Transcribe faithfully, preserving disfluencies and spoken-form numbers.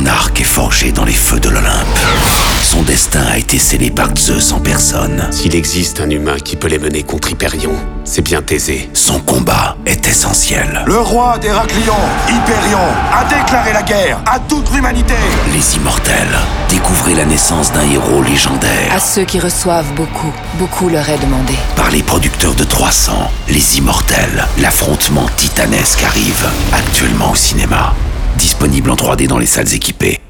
Son arc est forgé dans les feux de l'Olympe. Son destin a été scellé par Zeus en personne. S'il existe un humain qui peut les mener contre Hyperion, c'est bien Thésée. Son combat est essentiel. Le roi d'Héraclion, Hyperion, a déclaré la guerre à toute l'humanité. Les Immortels. Découvrez la naissance d'un héros légendaire. À ceux qui reçoivent beaucoup, beaucoup leur est demandé. Par les producteurs de trois cents, Les Immortels. L'affrontement titanesque arrive actuellement au cinéma. Disponible en trois D dans les salles équipées.